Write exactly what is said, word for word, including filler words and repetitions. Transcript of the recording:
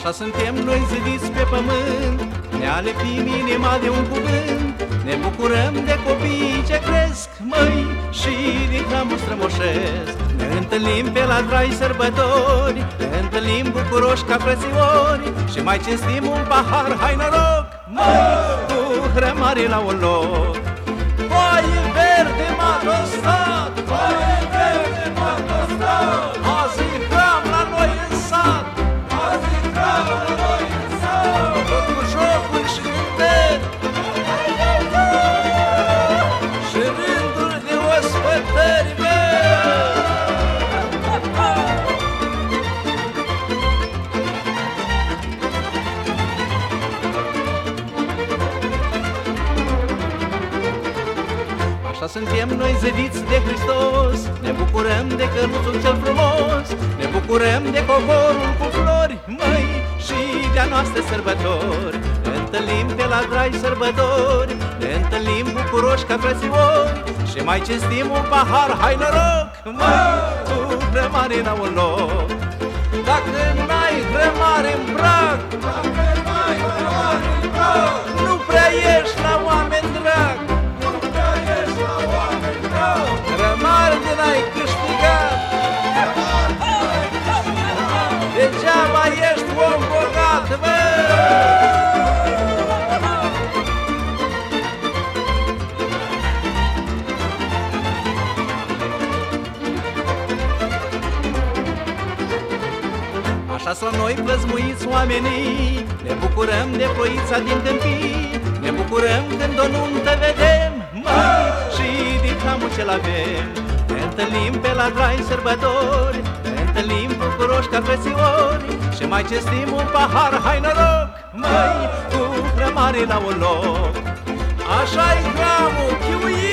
Așa suntem noi zidiți pe pământ, ne alepim inima de un cuvânt, ne bucurăm de copiii ce cresc, măi, și din clamul strămoșesc. Ne întâlnim pe la drai sărbători, ne întâlnim bucuroși ca frățiori și mai cinstim un pahar, hai noroc, măi, cu hrămare la un loc. Foaie verde m-a tostat, foaie verde m-a tostat, azi intrăm la noi în sat, azi intrăm la noi în sat, tot cu jocuri și cântări și rânduri de ospătări. Așa suntem noi zădiți de Hristos, ne bucurăm de căruțul cel frumos, ne bucurăm de covorul cu flori, măi, și de-a noastre sărbători. Ne întâlnim pe la drai sărbători, ne întâlnim bucuroși ca frățiori și mai cinstim un pahar, hai noroc, măi, cu hrămare la un loc. Dacă n-ai hrămare în prag, dacă n-ai hrămare în prag, nu prea ești la oameni drag, hrămare de n-ai câștigat, degeaba ești om bogat, bă! Așa s-o noi plăzmuiți oamenii, ne bucurăm de ploița din câmpii, ne bucurăm când o nuntă vedem, măi, și din clamul ce-l avem. Ne întâlnim pe la drai sărbători, ne întâlnim bucuroși ca frățiori și mai cinstim un pahar, hai noroc, măi, cu hrămare la un loc. Așa-i clamul, chiuie!